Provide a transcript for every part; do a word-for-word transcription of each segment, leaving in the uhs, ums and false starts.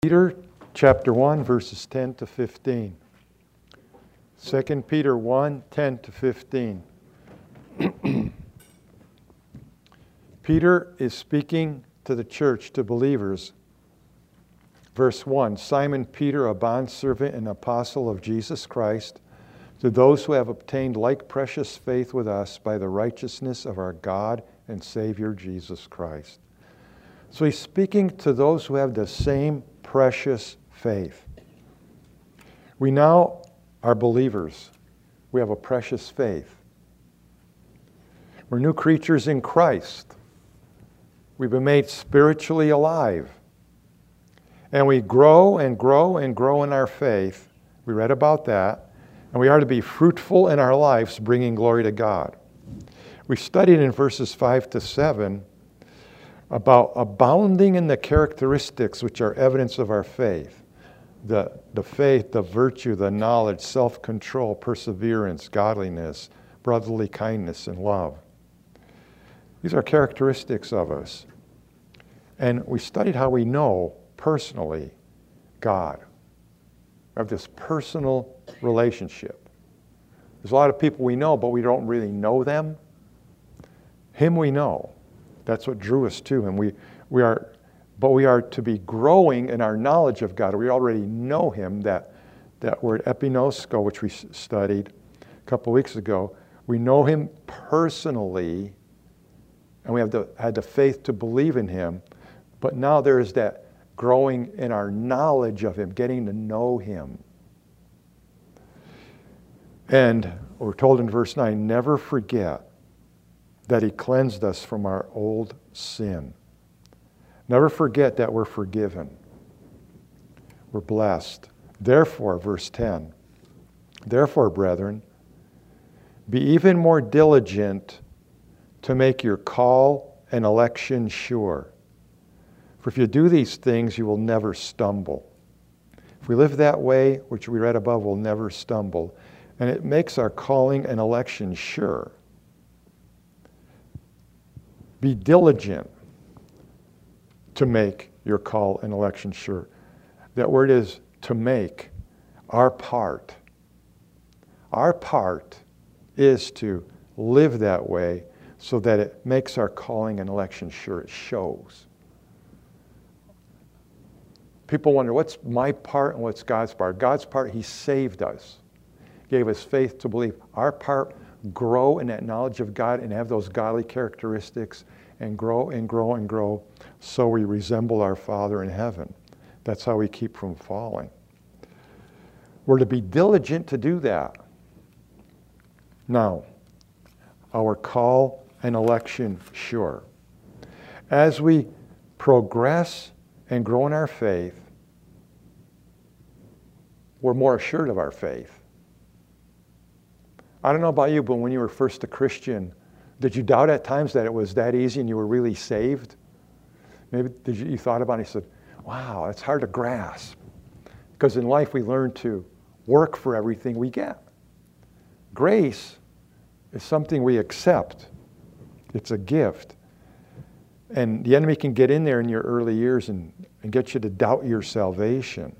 Peter chapter one, verses ten to fifteen. Second Peter one, ten to fifteen. Peter is speaking to the church, to believers. Verse one, Simon Peter, a bondservant and apostle of Jesus Christ, to those who have obtained like precious faith with us by the righteousness of our God and Savior Jesus Christ. So he's speaking to those who have the same precious faith. We now are believers. We have a precious faith. We're new creatures in Christ. We've been made spiritually alive. And we grow and grow and grow in our faith. We read about that. And we are to be fruitful in our lives, bringing glory to God. We studied in verses five to seven about abounding in the characteristics which are evidence of our faith. The, the faith, the virtue, the knowledge, self-control, perseverance, godliness, brotherly kindness, and love. These are characteristics of us. And we studied how we know personally God. We have this personal relationship. There's a lot of people we know, but we don't really know them. Him we know. That's what drew us to him. We, we are, but we are to be growing in our knowledge of God. We already know him. That, that word epinosko, which we studied a couple weeks ago, we know him personally, and we have the, had the faith to believe in him. But now there is that growing in our knowledge of him, getting to know him. And we're told in verse nine, never forget that he cleansed us from our old sin. Never forget that we're forgiven. We're blessed. Therefore, verse ten, therefore, brethren, be even more diligent to make your call and election sure. For if you do these things, you will never stumble. If we live that way, which we read above, we'll never stumble. And it makes our calling and election sure. Be diligent to make your call and election sure. That word is to make our part. Our part is to live that way so that it makes our calling and election sure. It shows. People wonder, what's my part and what's God's part? God's part, he saved us. Gave us faith to believe. Our part, grow in that knowledge of God and have those godly characteristics and grow and grow and grow so we resemble our Father in heaven. That's how we keep from falling. We're to be diligent to do that. Now, our call and election sure. As we progress and grow in our faith, we're more assured of our faith. I don't know about you, but when you were first a Christian, did you doubt at times that it was that easy and you were really saved? Maybe did you, you thought about it and you said, wow, it's hard to grasp. Because in life we learn to work for everything we get. Grace is something we accept. It's a gift. And the enemy can get in there in your early years and, and get you to doubt your salvation.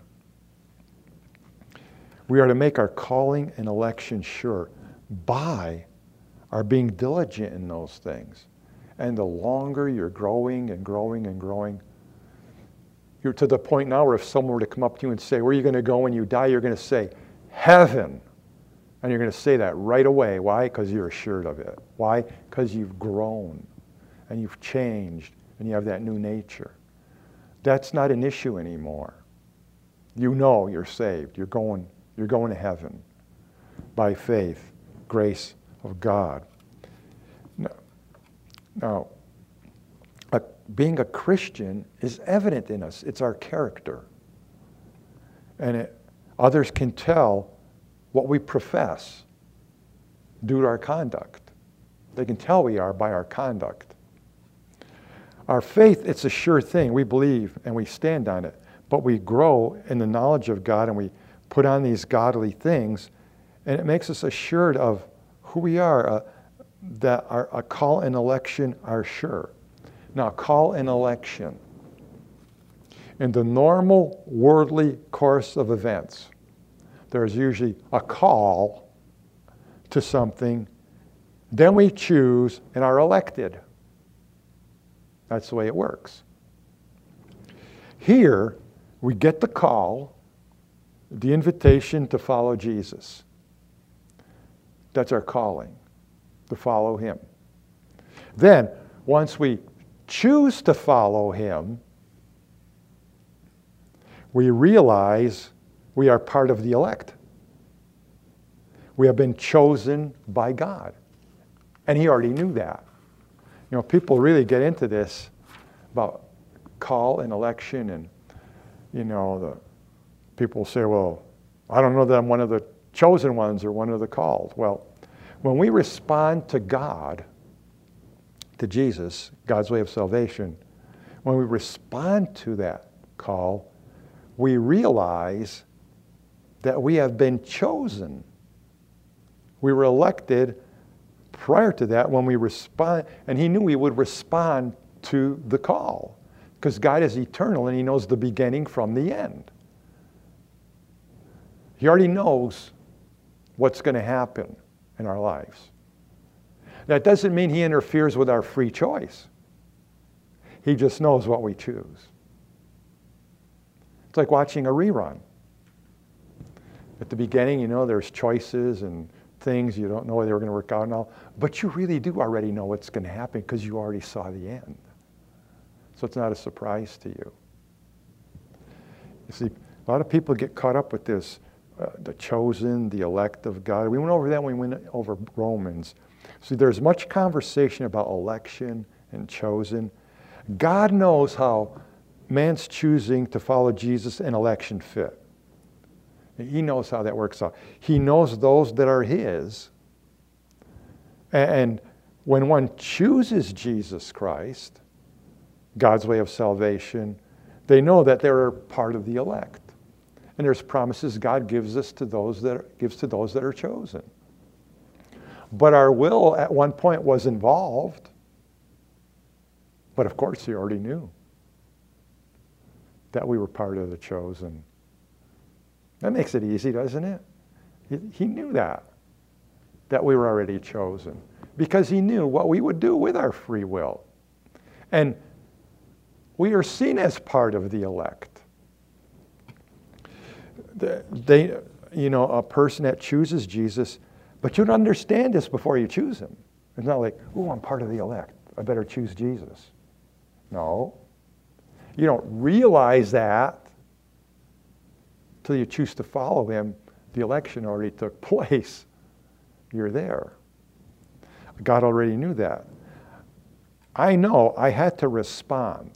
We are to make our calling and election sure by our being diligent in those things. And the longer you're growing and growing and growing, you're to the point now where if someone were to come up to you and say, where are you going to go when you die? You're going to say, heaven. And you're going to say that right away. Why? Because you're assured of it. Why? Because you've grown and you've changed and you have that new nature. That's not an issue anymore. You know you're saved. You're going, you're going to heaven by faith, grace of God. Now, now a, being a Christian is evident in us. It's our character. And it, others can tell what we profess due to our conduct. They can tell we are by our conduct. Our faith, it's a sure thing. We believe and we stand on it. But we grow in the knowledge of God and we put on these godly things, and it makes us assured of who we are, uh, that our, our call and election are sure. Now, call and election. In the normal worldly course of events, there's usually a call to something, then we choose and are elected. That's the way it works. Here, we get the call, the invitation to follow Jesus. That's our calling, to follow Him. Then, once we choose to follow Him, we realize we are part of the elect. We have been chosen by God. And He already knew that. You know, people really get into this about call and election, and, you know, the people say, well, I don't know that I'm one of the chosen ones or one of the called. Well, when we respond to God, to Jesus, God's way of salvation, when we respond to that call, we realize that we have been chosen. We were elected prior to that when we respond, and He knew we would respond to the call, because God is eternal and He knows the beginning from the end. He already knows what's going to happen in our lives. That doesn't mean He interferes with our free choice. He just knows what we choose. It's like watching a rerun. At the beginning, you know, there's choices and things. You don't know whether they're going to work out and all. But you really do already know what's going to happen because you already saw the end. So it's not a surprise to you. You see, a lot of people get caught up with this, uh, the chosen, the elect of God. We went over that when we went over Romans. See, there's much conversation about election and chosen. God knows how man's choosing to follow Jesus and election fit. He knows how that works out. He knows those that are His. And when one chooses Jesus Christ, God's way of salvation, they know that they're part of the elect. And there's promises God gives us to those that are, gives to those that are chosen. But our will at one point was involved. But of course, He already knew that we were part of the chosen. That makes it easy, doesn't it? He, he knew that, that we were already chosen, because He knew what we would do with our free will. And we are seen as part of the elect. They, you know, a person that chooses Jesus, but you don't understand this before you choose Him. It's not like, oh, I'm part of the elect, I better choose Jesus. No. You don't realize that till you choose to follow Him. The election already took place. You're there. God already knew that. I know I had to respond.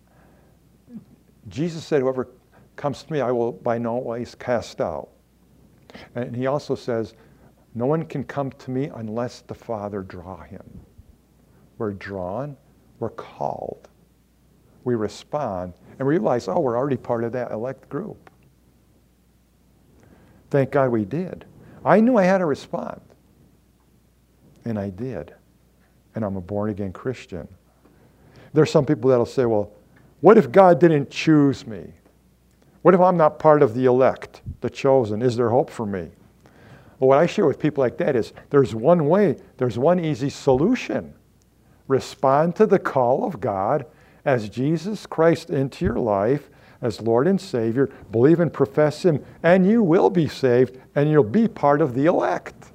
Jesus said, whoever comes to me, I will by no ways cast out. And He also says, no one can come to me unless the Father draw him. We're drawn, we're called. We respond and realize, oh, we're already part of that elect group. Thank God we did. I knew I had to respond. And I did. And I'm a born-again Christian. There's some people that'll say, well, what if God didn't choose me? What if I'm not part of the elect, the chosen? Is there hope for me? Well, what I share with people like that is there's one way, there's one easy solution. Respond to the call of God as Jesus Christ into your life as Lord and Savior. Believe and profess Him, and you will be saved, and you'll be part of the elect.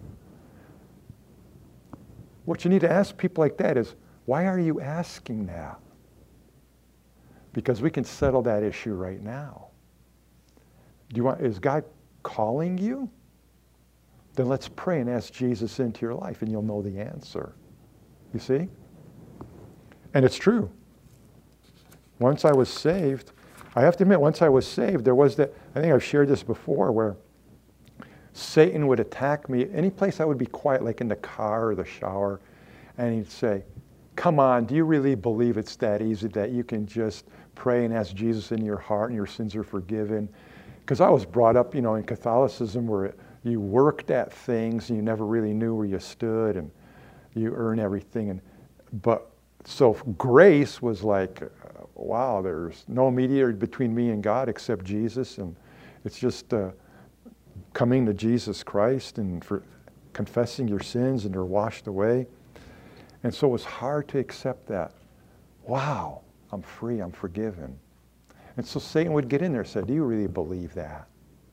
What you need to ask people like that is, why are you asking that? Because we can settle that issue right now. Do you want, is God calling you? Then let's pray and ask Jesus into your life, and you'll know the answer. You see? And it's true. Once I was saved, I have to admit, once I was saved, there was that, I think I've shared this before, where Satan would attack me any place I would be quiet, like in the car or the shower, and he'd say, come on, do you really believe it's that easy that you can just pray and ask Jesus in your heart and your sins are forgiven? Because I was brought up, you know, in Catholicism where you worked at things and you never really knew where you stood and you earn everything. And but So grace was like, uh, wow, there's no mediator between me and God except Jesus, and it's just uh, coming to Jesus Christ and for confessing your sins, and they're washed away. And so it was hard to accept that. Wow, I'm free, I'm forgiven. And so Satan would get in there and say, do you really believe that?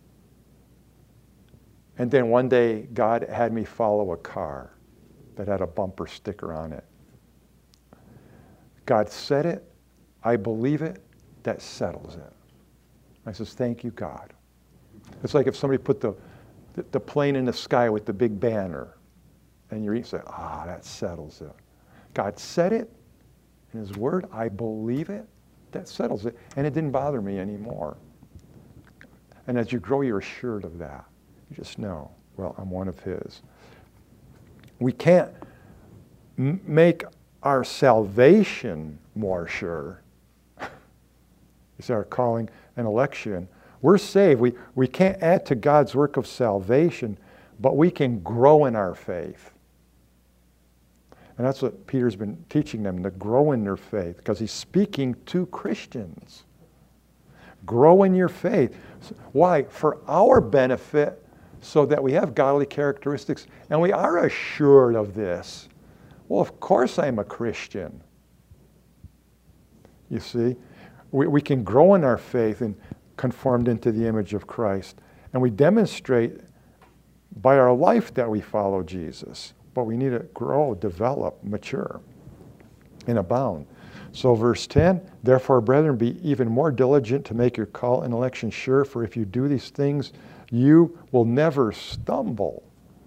And then one day, God had me follow a car that had a bumper sticker on it. God said it, I believe it, that settles it. I says, thank you, God. It's like if somebody put the, the, the plane in the sky with the big banner, and you say, ah, that settles it. God said it in His Word, I believe it, that settles it. And it didn't bother me anymore. And as you grow, you're assured of that. You just know, well, I'm one of His. We can't m- make our salvation more sure. It's our calling and election. We're saved. We, we can't add to God's work of salvation, but we can grow in our faith. And that's what Peter's been teaching them, to grow in their faith, because he's speaking to Christians. Grow in your faith. Why? For our benefit, so that we have godly characteristics, and we are assured of this. Well, of course I'm a Christian. You see, we, we can grow in our faith and conformed into the image of Christ. And we demonstrate by our life that we follow Jesus. But we need to grow, develop, mature, and abound. So verse ten, therefore, brethren, be even more diligent to make your call and election sure, for if you do these things, you will never stumble.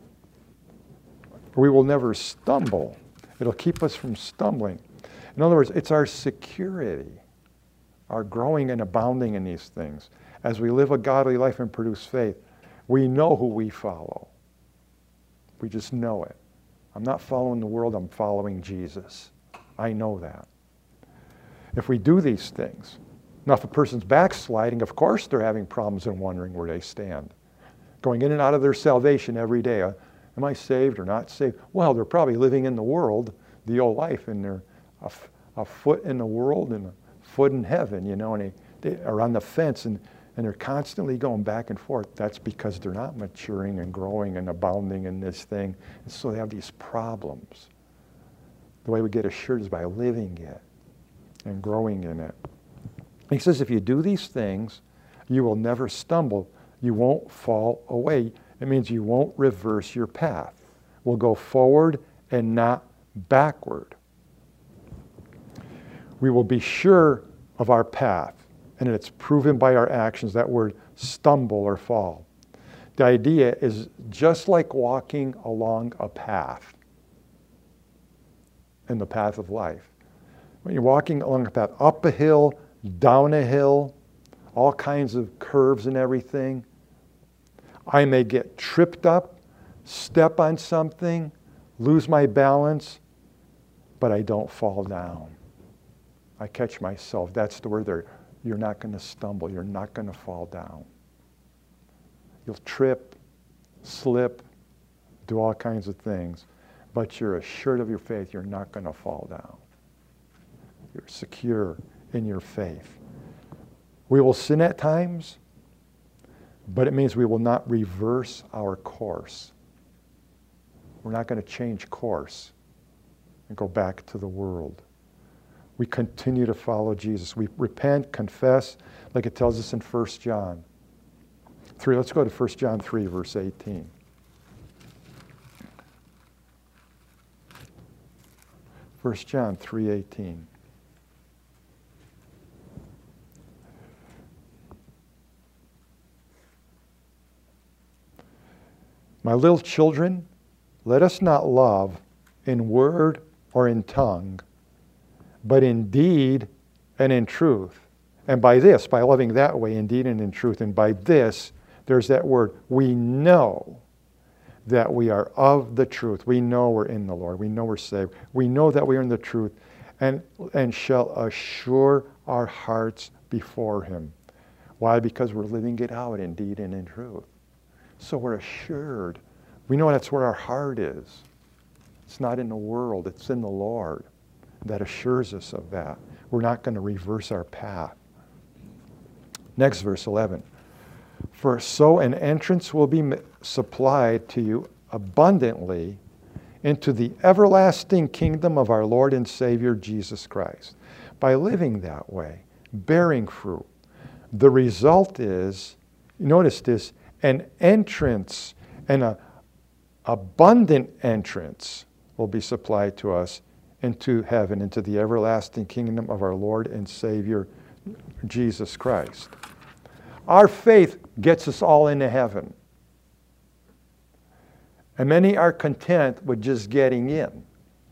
We will never stumble. It'll keep us from stumbling. In other words, it's our security, our growing and abounding in these things. As we live a godly life and produce faith, we know who we follow. We just know it. I'm not following the world, I'm following Jesus. I know that. If we do these things, now if a person's backsliding, of course they're having problems and wondering where they stand. Going in and out of their salvation every day. Uh, am I saved or not saved? Well, they're probably living in the world, the old life, and they're a, f- a foot in the world and a foot in heaven, you know, and they, they are on the fence, and, and they're constantly going back and forth. That's because they're not maturing and growing and abounding in this thing. And so they have these problems. The way we get assured is by living it and growing in it. He says, if you do these things, you will never stumble. You won't fall away. It means you won't reverse your path. We'll go forward and not backward. We will be sure of our path, and it's proven by our actions. That word stumble or fall. The idea is just like walking along a path in the path of life. When you're walking along a path, up a hill, down a hill, all kinds of curves and everything, I may get tripped up, step on something, lose my balance, but I don't fall down. I catch myself. That's the word there. You're not going to stumble. You're not going to fall down. You'll trip, slip, do all kinds of things, but you're assured of your faith. You're not going to fall down. You're secure in your faith. We will sin at times, but it means we will not reverse our course. We're not going to change course and go back to the world. We continue to follow Jesus. We repent, confess, like it tells us in First John three. Let's go to First John three, verse eighteen. First John three eighteen. My little children, let us not love in word or in tongue, but in deed and in truth. And by this, by loving that way, in deed and in truth, and by this, there's that word, we know that we are of the truth. We know we're in the Lord. We know we're saved. We know that we are in the truth, and, and shall assure our hearts before Him. Why? Because we're living it out in deed and in truth. So we're assured. We know that's where our heart is. It's not in the world. It's in the Lord. that assures us of that. We're not going to reverse our path. Next verse, eleven. For so an entrance will be supplied to you abundantly into the everlasting kingdom of our Lord and Savior Jesus Christ. By living that way, bearing fruit, the result is, notice this, an entrance, and an abundant entrance will be supplied to us into heaven, into the everlasting kingdom of our Lord and Savior Jesus Christ. Our faith gets us all into heaven. And many are content with just getting in.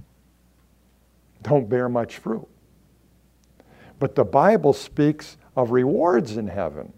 Don't bear much fruit. But the Bible speaks of rewards in heaven.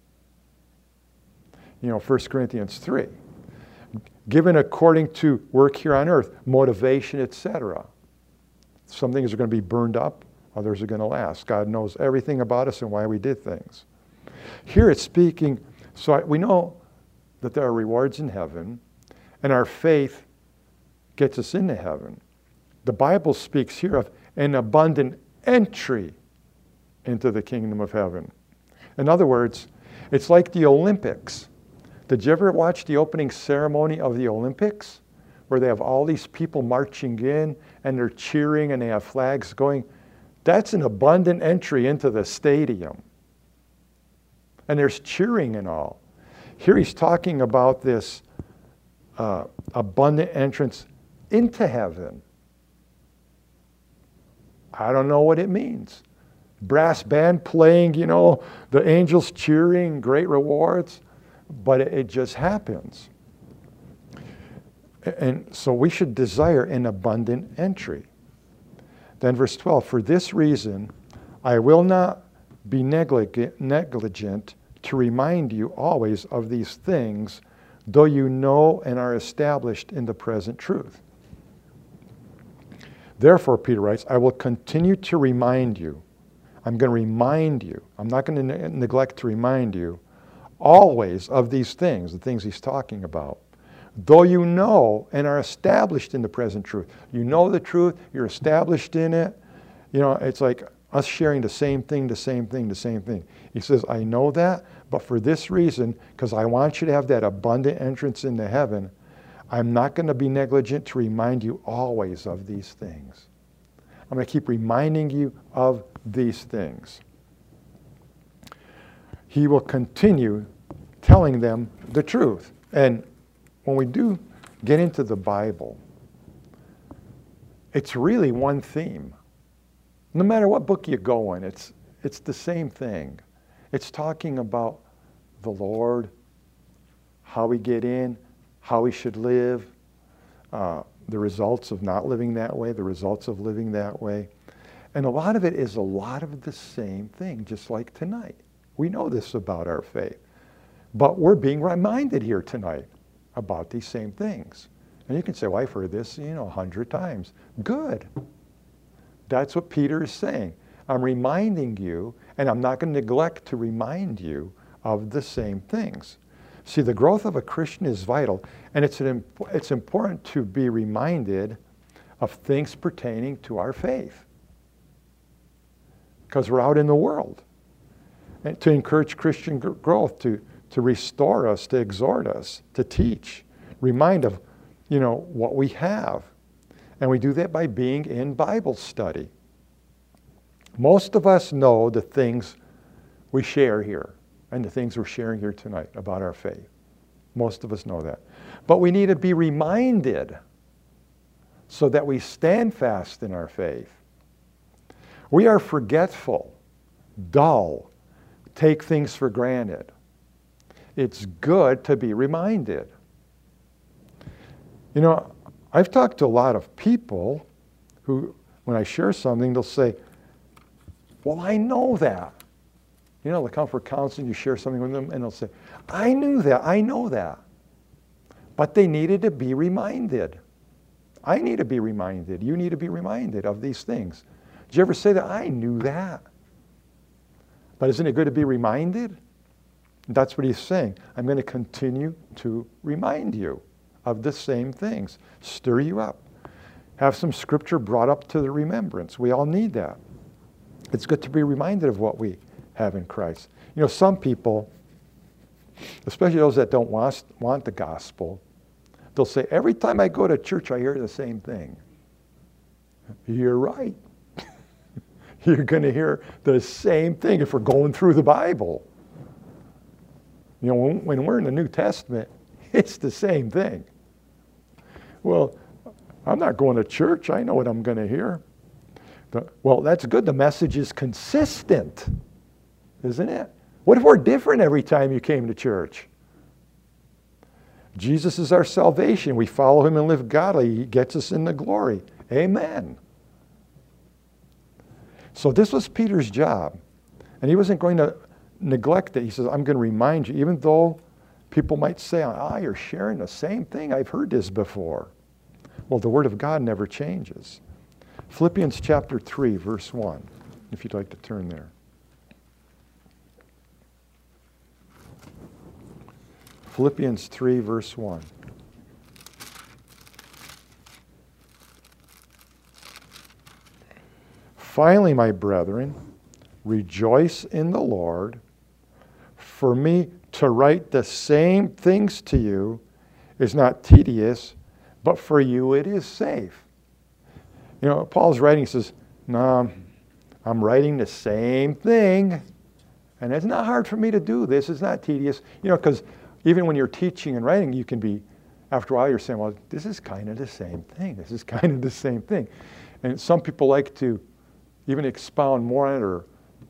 You know, First Corinthians three. Given according to work here on earth, motivation, et cetera. Some things are going to be burned up, others are going to last. God knows everything about us and why we did things. Here it's speaking, so we know that there are rewards in heaven, and our faith gets us into heaven. The Bible speaks here of an abundant entry into the kingdom of heaven. In other words, it's like the Olympics. Did you ever watch the opening ceremony of the Olympics, where they have all these people marching in and they're cheering and they have flags going? That's an abundant entry into the stadium. And there's cheering and all. Here he's talking about this uh, abundant entrance into heaven. I don't know what it means. Brass band playing, you know, the angels cheering, great rewards, but it, it just happens. And so we should desire an abundant entry. Then verse twelve, for this reason I will not be negligent, negligent to remind you always of these things, though you know and are established in the present truth. Therefore, Peter writes, I will continue to remind you. I'm going to remind you. I'm not going to ne- neglect to remind you always of these things, the things he's talking about. Though you know and are established in the present truth. You know the truth, you're established in it. You know, it's like us sharing the same thing, the same thing, the same thing. He says, I know that, but for this reason, because I want you to have that abundant entrance into heaven, I'm not going to be negligent to remind you always of these things. I'm going to keep reminding you of these things. He will continue telling them the truth. And when we do get into the Bible, it's really one theme. No matter what book you go in, it's, it's the same thing. It's talking about the Lord, how we get in, how we should live, uh, the results of not living that way, the results of living that way. And a lot of it is a lot of the same thing, just like tonight. We know this about our faith. But we're being reminded here tonight about these same things. And you can say, well, I've heard this, you know, a hundred times. Good. That's what Peter is saying. I'm reminding you, and I'm not going to neglect to remind you of the same things. See, the growth of a Christian is vital, and it's, an, it's important to be reminded of things pertaining to our faith. Because we're out in the world. And to encourage Christian gr- growth, to, to restore us, to exhort us, to teach, remind of, you know, what we have. And we do that by being in Bible study. Most of us know the things we share here and the things we're sharing here tonight about our faith. Most of us know that. But we need to be reminded so that we stand fast in our faith. We are forgetful, dull, take things for granted. It's good to be reminded. You know, I've talked to a lot of people who, when I share something, they'll say, well, I know that. You know, they'll come for counseling, you share something with them, and they'll say, I knew that, I know that. But they needed to be reminded. I need to be reminded. You need to be reminded of these things. Did you ever say that? I knew that. But isn't it good to be reminded? That's what he's saying. I'm going to continue to remind you of the same things. Stir you up. have some scripture brought up to the remembrance. We all need that. It's good to be reminded of what we have in Christ. You know, some people, especially those that don't want, want the gospel, they'll say, every time I go to church, I hear the same thing. You're right. You're going to hear the same thing if we're going through the Bible. You know, when, when we're in the New Testament, it's the same thing. Well, I'm not going to church. I know what I'm going to hear. The, well, that's good. The message is consistent, isn't it? What if we're different every time you came to church? Jesus is our salvation. We follow him and live godly. He gets us into glory. Amen. So this was Peter's job. And he wasn't going to neglect it. He says, I'm going to remind you, even though people might say, ah, you're sharing the same thing. I've heard this before. Well, the Word of God never changes. Philippians chapter three, verse one, if you'd like to turn there. Philippians three, verse one. Finally, my brethren, rejoice in the Lord. For me to write the same things to you is not tedious, but for you it is safe. You know, Paul's writing, he says, no, I'm writing the same thing. And it's not hard for me to do this. It's not tedious. You know, because even when you're teaching and writing, you can be, after a while, you're saying, well, this is kind of the same thing. This is kind of the same thing. And some people like to even expound more on it or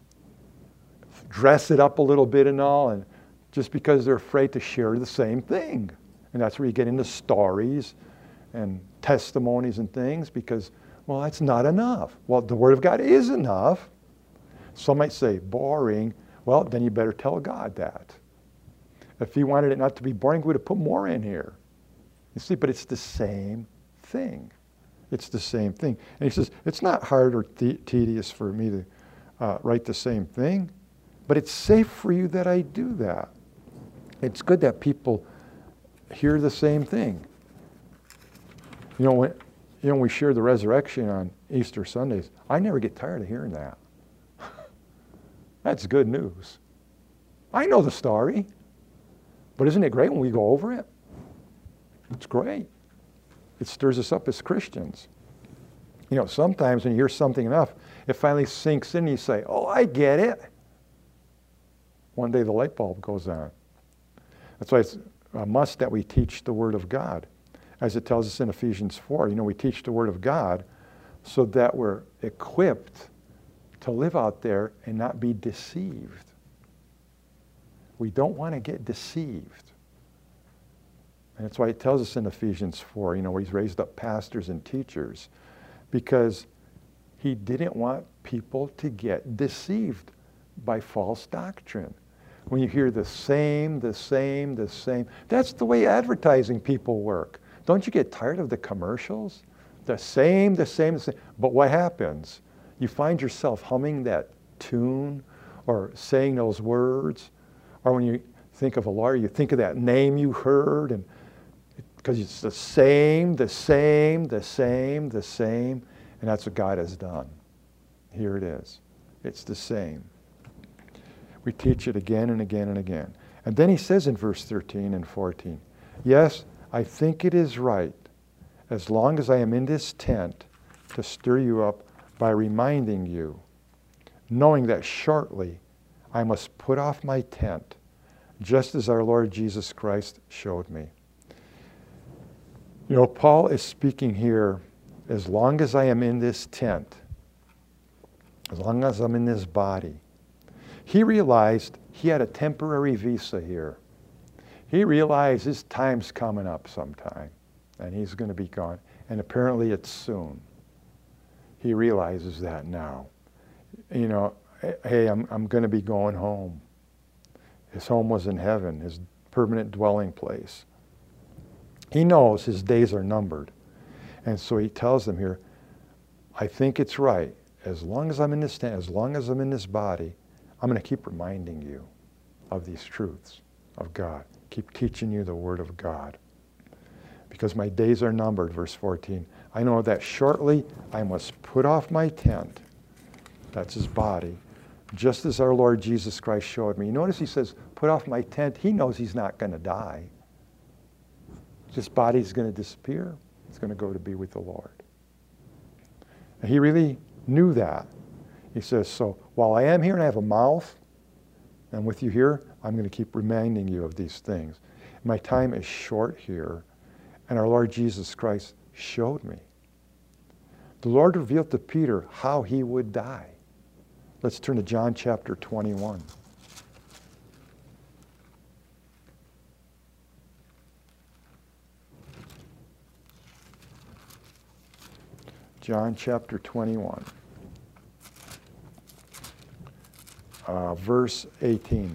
dress it up a little bit and all, and just because they're afraid to share the same thing. And that's where you get into stories and testimonies and things because, well, that's not enough. Well, the Word of God is enough. Some might say, boring. Well, then you better tell God that. If he wanted it not to be boring, he would have put more in here. You see, but it's the same thing. It's the same thing. And he says, it's not hard or te- tedious for me to uh, write the same thing, but it's safe for you that I do that. It's good that people hear the same thing. You know, when, you know, we share the resurrection on Easter Sundays. I never get tired of hearing that. That's good news. I know the story, but isn't it great when we go over it? It's great. It stirs us up as Christians. You know, sometimes when you hear something enough, it finally sinks in and you say, oh, I get it. One day the light bulb goes on. That's why it's a must that we teach the Word of God. As it tells us in Ephesians four, you know, we teach the Word of God so that we're equipped to live out there and not be deceived. We don't want to get deceived. And that's why it tells us in Ephesians four, you know, where he's raised up pastors and teachers, because he didn't want people to get deceived by false doctrine. When you hear the same, the same, the same, that's the way advertising people work. Don't you get tired of the commercials? The same, the same, the same. But what happens? You find yourself humming that tune or saying those words. Or when you think of a lawyer, you think of that name you heard, and because it's the same, the same, the same, the same. And that's what God has done. Here it is. It's the same. We teach it again and again and again. And then he says in verse thirteen and fourteen, yes, I think it is right, as long as I am in this tent, to stir you up by reminding you, knowing that shortly I must put off my tent, just as our Lord Jesus Christ showed me. You know, Paul is speaking here, as long as I am in this tent, as long as I'm in this body. He realized he had a temporary visa here. He realized his time's coming up sometime, and he's going to be gone. And apparently it's soon. He realizes that now. You know, hey, I'm, I'm going to be going home. His home was in heaven, his permanent dwelling place. He knows his days are numbered. And so he tells them here, I think it's right. As long as I'm in this tent, as long as I'm in this body, I'm going to keep reminding you of these truths of God. Keep teaching you the Word of God. Because my days are numbered, verse fourteen. I know that shortly I must put off my tent. That's his body. Just as our Lord Jesus Christ showed me. You notice he says, put off my tent. He knows he's not going to die. This body's going to disappear. It's going to go to be with the Lord. And he really knew that. He says, so while I am here and I have a mouth, and with you here, I'm going to keep reminding you of these things. My time is short here, and our Lord Jesus Christ showed me. The Lord revealed to Peter how he would die. Let's turn to John chapter twenty-one. John chapter twenty-one, uh, verse eighteen.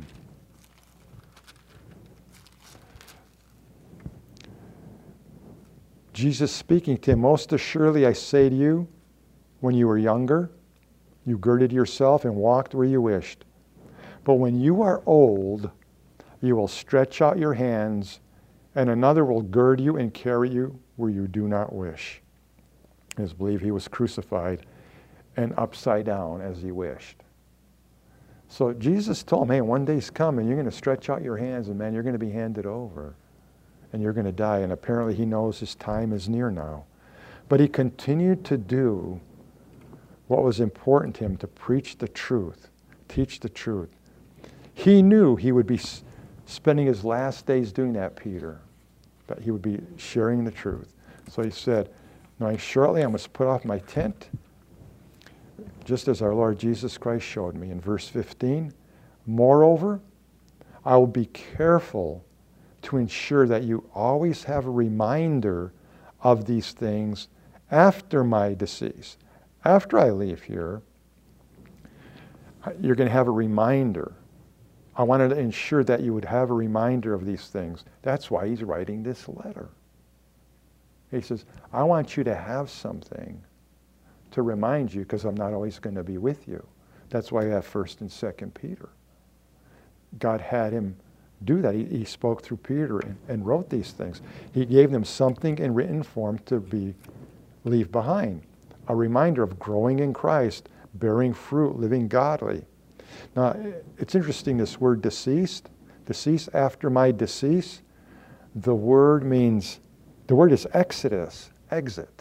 Jesus speaking to him, most assuredly I say to you, when you were younger, you girded yourself and walked where you wished. But when you are old, you will stretch out your hands, and another will gird you and carry you where you do not wish. It is believed he was crucified and upside down as he wished. So Jesus told him, hey, one day's coming, you're going to stretch out your hands, and man, you're going to be handed over. And you're going to die. And apparently he knows his time is near now. But he continued to do what was important to him, to preach the truth, teach the truth. He knew he would be spending his last days doing that, Peter, that he would be sharing the truth. So he said, knowing shortly I must put off my tent, just as our Lord Jesus Christ showed me in verse fifteen. Moreover, I will be careful to ensure that you always have a reminder of these things after my decease. After I leave here, you're going to have a reminder. I wanted to ensure that you would have a reminder of these things. That's why he's writing this letter. He says, I want you to have something to remind you, because I'm not always going to be with you. That's why I have First and Second Peter. God had him do that. He, he spoke through Peter and, and wrote these things. He gave them something in written form to be leave behind. A reminder of growing in Christ, bearing fruit, living godly. Now, it's interesting, this word deceased. Deceased, after my decease. The word means, the word is exodus, exit.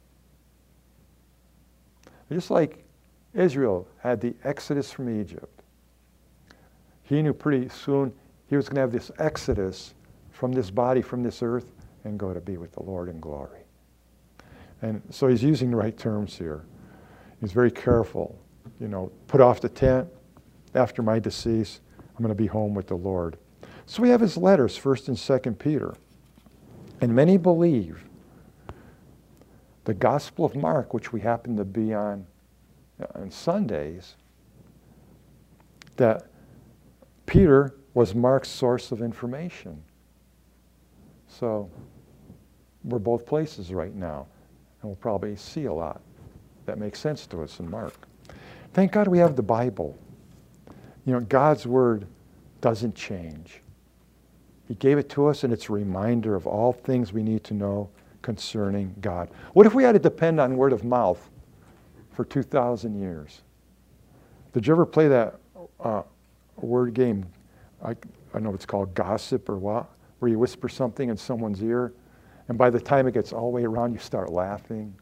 Just like Israel had the exodus from Egypt. He knew pretty soon he was going to have this exodus from this body, from this earth, and go to be with the Lord in glory. And so he's using the right terms here. He's very careful. You know, put off the tent. After my decease, I'm going to be home with the Lord. So we have his letters, First and Second Peter. And many believe the Gospel of Mark, which we happen to be on on Sundays, that Peter was Mark's source of information. So we're both places right now, and we'll probably see a lot that makes sense to us in Mark. Thank God we have the Bible. You know, God's Word doesn't change. He gave it to us, and it's a reminder of all things we need to know concerning God. What if we had to depend on word of mouth for two thousand years? Did you ever play that uh, word game? I, I don't know if it's called gossip or what, where you whisper something in someone's ear, and by the time it gets all the way around, you start laughing.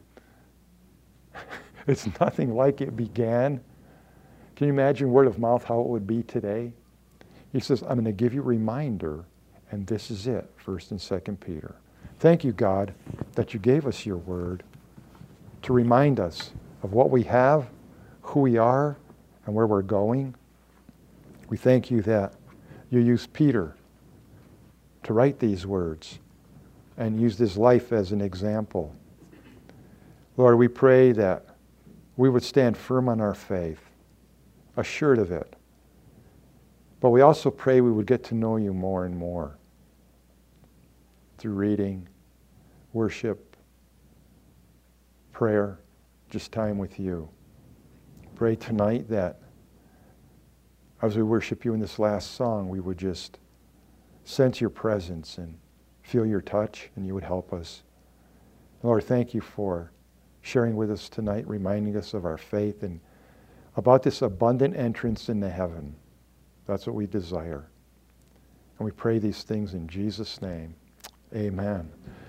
It's nothing like it began. Can you imagine word of mouth, how it would be today? He says, I'm going to give you a reminder, and this is it, First and Second Peter. Thank you, God, that you gave us your word to remind us of what we have, who we are, and where we're going. We thank you that you used Peter to write these words and used his life as an example. Lord, we pray that we would stand firm on our faith, assured of it. But we also pray we would get to know you more and more through reading, worship, prayer, just time with you. Pray tonight that as we worship you in this last song, we would just sense your presence and feel your touch, and you would help us. Lord, thank you for sharing with us tonight, reminding us of our faith and about this abundant entrance into heaven. That's what we desire. And we pray these things in Jesus' name. Amen.